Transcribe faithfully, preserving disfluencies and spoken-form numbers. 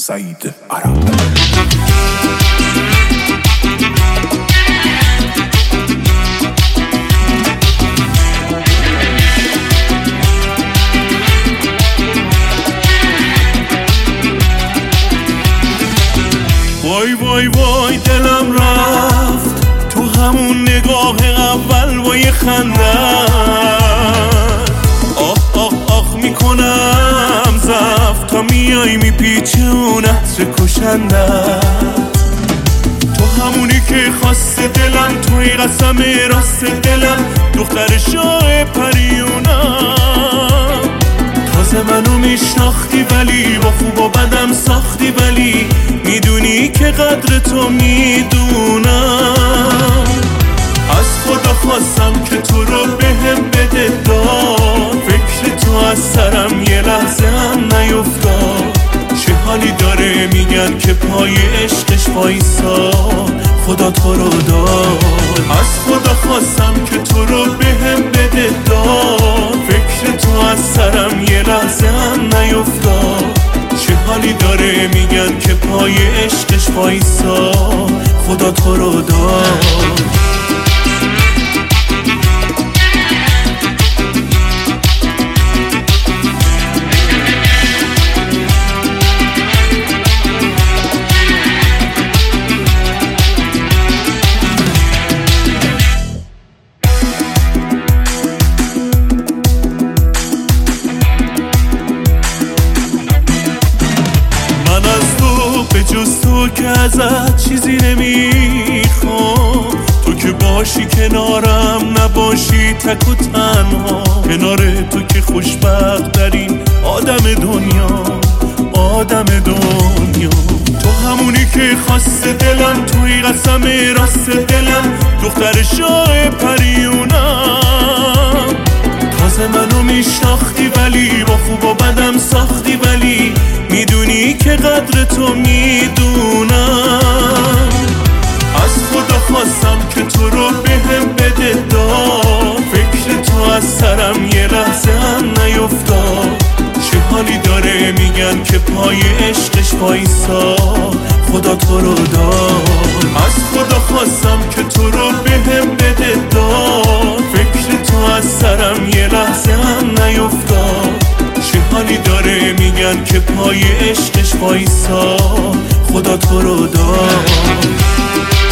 سعید عرب. وای وای وای دلم رفت تو همون نگاه اول با یه خنده. آه آه آه میکنم زفت تا میای میپیچه اون عطر کشنده. تو همونی که خواسته دلم، توی قسم راست دلم، دختر شاه پریونم. تازه منو میشناختی ولی با خوب و بدم ساختی، ولی میدونی که قدر تو میدونم. از خدا خواستم که تو رو بهم بده داد، فکر تو از سرم یه لحظه هم نیفتاد. چه حالی داره میگن که پای عشقش وایساد، خدا تو رو داد. از خدا خواستم که تو رو بهم بده داد، فکر تو از سرم یه لحظه هم نیفتاد. چه حالی داره میگن که پای عشقش وایساد، خدا تو رو داد. جز تو که ازت چیزی نمیخوام، تو که باشی کنارم نباشی تک و تنها. کنار تو که خوشبخت ترین آدم دنیا، آدم دنیا. تو همونی که خواسته دلم، توی قسم راست دلم، دختر شاه پریونم. تازه منو میشناختی ولی با خوب و بدم ساختی، ولی میدونی که قدر تو میدونم. از خدا خواستم که تو رو بهم بده داد، فکر تو از سرم یه لحظه هم نیفتاد. چه حالی داره میگن که پای عشقش وایساد، خدا تو رو داد. از خدا خواستم که تو رو بهم بده داد، فکر تو از سرم یه لحظه هم نیفتاد. چه حالی داره میگن که پای عشقش وایساد، خدا تو رو داد.